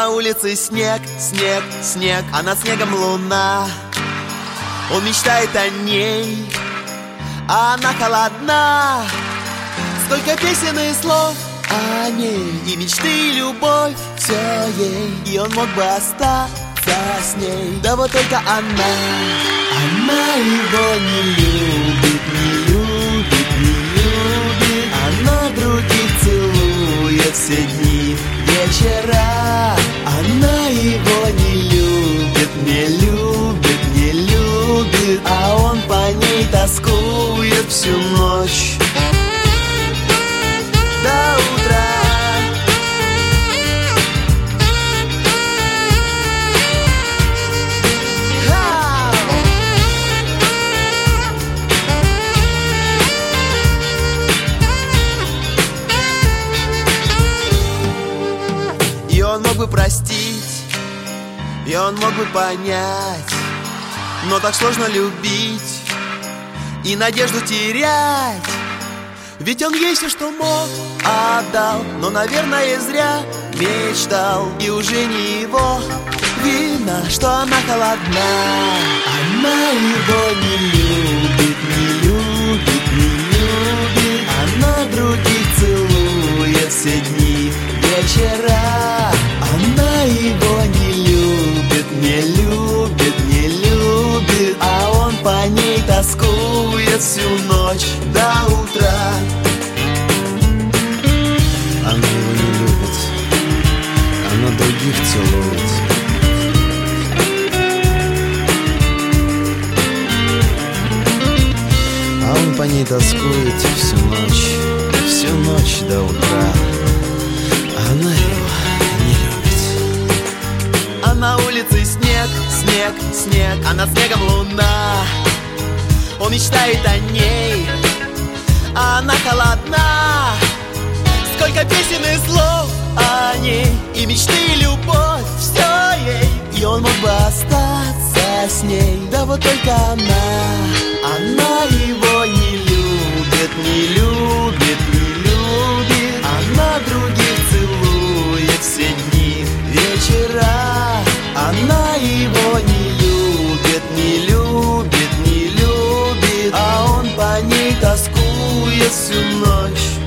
на улице снег, снег, снег, а над снегом луна. Он мечтает о ней, а она холодна. Сколько песен и слов о ней, и мечты, и любовь, все ей. И он мог бы остаться с ней, да вот только она его не любит, не любит, не любит. Она других целует все дни, вечера. Она его не любит, не любит, не любит. А он по ней тоскует всю ночь до утра. И он мог бы простить, и он мог бы понять, но так сложно любить и надежду терять. Ведь он ей все, что мог, отдал, но, наверное, зря мечтал. И уже не его вина, что она холодна. Она его не любит, не любит, не любит. Она других целует все дни, вечера. Она его не любит, не любит, не любит. А он по ней тоскует всю ночь до утра. Она его не любит, она других целует. А он по ней тоскует всю ночь до утра. Она его не любит. А на улице снег, снег, снег, а над снегом луна. Он мечтает о ней, а она холодна. Сколько песен и слов о ней, и мечты, и любовь, все ей. И он мог бы остаться с ней, да вот только она его не любит, не любит, не любит. Она других целует все дни, вечера. Она его не любит, не любит, не любит. А он по ней тоскует всю ночь